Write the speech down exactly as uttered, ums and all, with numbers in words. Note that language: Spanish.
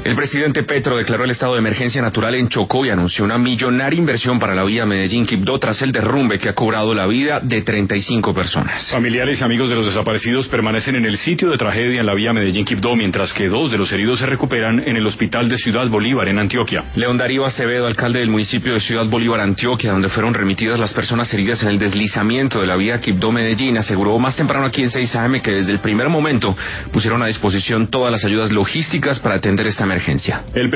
El presidente Petro declaró el estado de emergencia natural en Chocó y anunció una millonaria inversión para la vía Medellín-Quibdó tras el derrumbe que ha cobrado la vida de treinta y cinco personas. Familiares y amigos de los desaparecidos permanecen en el sitio de tragedia en la vía Medellín-Quibdó, mientras que dos de los heridos se recuperan en el hospital de Ciudad Bolívar, en Antioquia. León Darío Acevedo, alcalde del municipio de Ciudad Bolívar, Antioquia, donde fueron remitidas las personas heridas en el deslizamiento de la vía Quibdó-Medellín, aseguró más temprano aquí en seis A M que desde el primer momento pusieron a disposición todas las ayudas logísticas para atender esta emergencia. El